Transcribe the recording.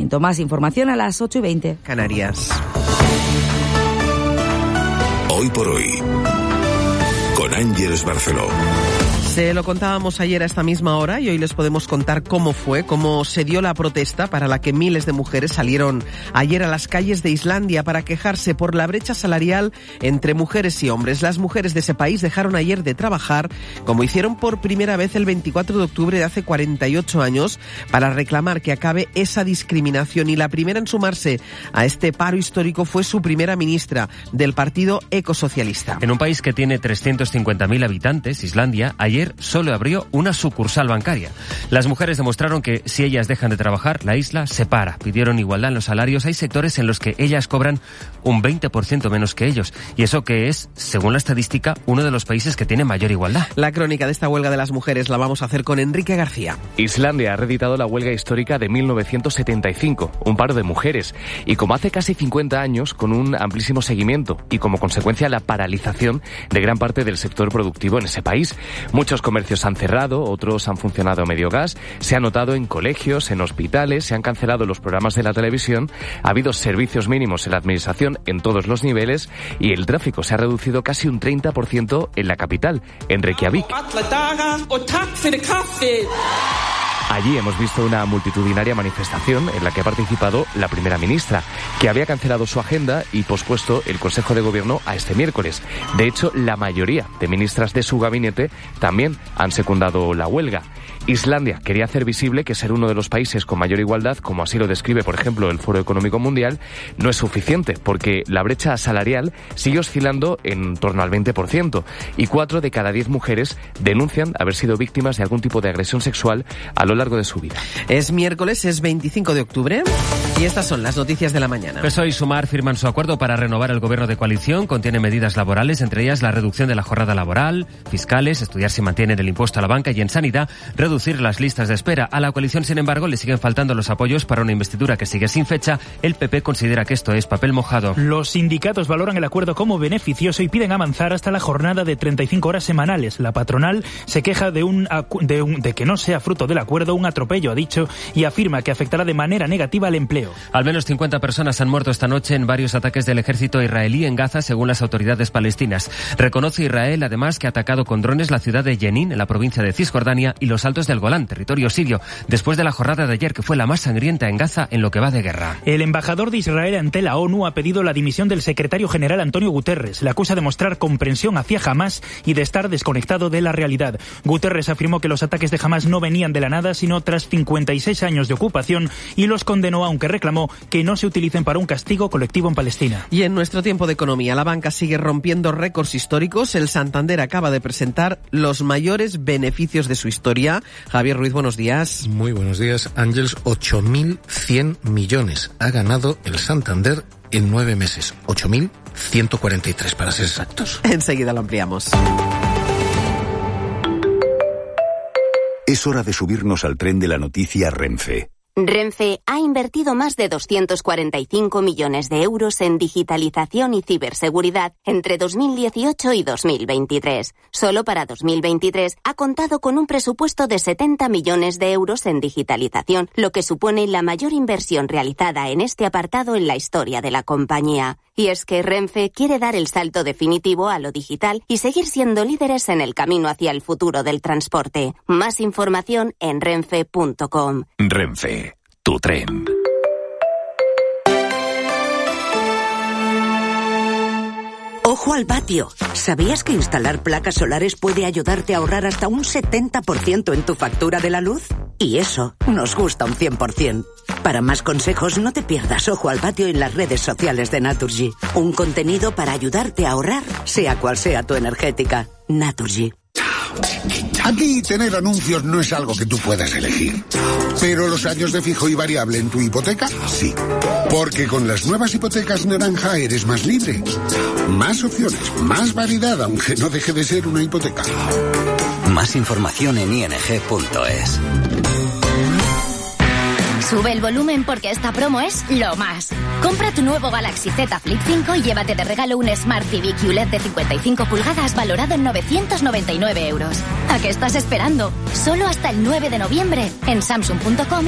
ayuntamiento. Más información a las 8:20. Canarias. Hoy por hoy, con Ángeles Barceló. Se lo contábamos ayer a esta misma hora y hoy les podemos contar cómo se dio la protesta para la que miles de mujeres salieron ayer a las calles de Islandia para quejarse por la brecha salarial entre mujeres y hombres. Las mujeres de ese país dejaron ayer de trabajar, como hicieron por primera vez el 24 de octubre de hace 48 años, para reclamar que acabe esa discriminación. Y la primera en sumarse a este paro histórico fue su primera ministra del Partido Ecosocialista. En un país que tiene 350.000 habitantes, Islandia, ayer solo abrió una sucursal bancaria. Las mujeres demostraron que si ellas dejan de trabajar, la isla se para. Pidieron igualdad en los salarios. Hay sectores en los que ellas cobran un 20% menos que ellos. Y eso que es, según la estadística, uno de los países que tiene mayor igualdad. La crónica de esta huelga de las mujeres la vamos a hacer con Enrique García. Islandia ha reeditado la huelga histórica de 1975, un paro de mujeres. Y como hace casi 50 años, con un amplísimo seguimiento y como consecuencia la paralización de gran parte del sector productivo en ese país. Muchos comercios han cerrado, otros han funcionado a medio gas, se ha notado en colegios, en hospitales, se han cancelado los programas de la televisión, ha habido servicios mínimos en la administración en todos los niveles y el tráfico se ha reducido casi un 30% en la capital, en Reykjavik. Allí hemos visto una multitudinaria manifestación en la que ha participado la primera ministra, que había cancelado su agenda y pospuesto el Consejo de Gobierno a este miércoles. De hecho, la mayoría de ministras de su gabinete también han secundado la huelga. Islandia quería hacer visible que ser uno de los países con mayor igualdad, como así lo describe, por ejemplo, el Foro Económico Mundial, no es suficiente, porque la brecha salarial sigue oscilando en torno al 20%, y 4 de cada 10 mujeres denuncian haber sido víctimas de algún tipo de agresión sexual a lo largo de su vida. Es miércoles, es 25 de octubre, y estas son las noticias de la mañana. PSOE y Sumar firman su acuerdo para renovar el gobierno de coalición. Contiene medidas laborales, entre ellas la reducción de la jornada laboral, fiscales, estudiar si mantienen el impuesto a la banca y en sanidad, reducir las listas de espera. A la coalición, sin embargo, le siguen faltando los apoyos para una investidura que sigue sin fecha. El PP considera que esto es papel mojado. Los sindicatos valoran el acuerdo como beneficioso y piden avanzar hasta la jornada de 35 horas semanales. La patronal se queja de que no sea fruto del acuerdo un atropello, ha dicho, y afirma que afectará de manera negativa al empleo. Al menos 50 personas han muerto esta noche en varios ataques del ejército israelí en Gaza, según las autoridades palestinas. Reconoce Israel, además, que ha atacado con drones la ciudad de Jenin, en la provincia de Cisjordania, y los altos del Golán, territorio sirio, después de la jornada de ayer, que fue la más sangrienta en Gaza en lo que va de guerra. El embajador de Israel ante la ONU ha pedido la dimisión del secretario general Antonio Guterres. Le acusa de mostrar comprensión hacia Hamás y de estar desconectado de la realidad. Guterres afirmó que los ataques de Hamás no venían de la nada, sino tras 56 años de ocupación, y los condenó, aunque reclamó que no se utilicen para un castigo colectivo en Palestina. Y en nuestro tiempo de economía, la banca sigue rompiendo récords históricos. El Santander acaba de presentar los mayores beneficios de su historia. Javier Ruiz, buenos días. Muy buenos días, Ángeles. 8.100 millones ha ganado el Santander en 9 meses. 8.143 para ser exactos. Enseguida lo ampliamos. Es hora de subirnos al tren de la noticia Renfe. Renfe ha invertido más de 245 millones de euros en digitalización y ciberseguridad entre 2018 y 2023. Solo para 2023 ha contado con un presupuesto de 70 millones de euros en digitalización, lo que supone la mayor inversión realizada en este apartado en la historia de la compañía. Y es que Renfe quiere dar el salto definitivo a lo digital y seguir siendo líderes en el camino hacia el futuro del transporte. Más información en renfe.com. Renfe, tu tren. ¡Ojo al patio! ¿Sabías que instalar placas solares puede ayudarte a ahorrar hasta un 70% en tu factura de la luz? Y eso nos gusta un 100%. Para más consejos, no te pierdas Ojo al Patio en las redes sociales de Naturgy. Un contenido para ayudarte a ahorrar, sea cual sea tu energética. Naturgy. Aquí tener anuncios no es algo que tú puedas elegir. Pero los años de fijo y variable en tu hipoteca, sí. Porque con las nuevas hipotecas naranja eres más libre. Más opciones, más variedad, aunque no deje de ser una hipoteca. Más información en ing.es. Sube el volumen porque esta promo es lo más. Compra tu nuevo Galaxy Z Flip 5 y llévate de regalo un Smart TV QLED de 55 pulgadas valorado en 999 euros. ¿A qué estás esperando? Solo hasta el 9 de noviembre en Samsung.com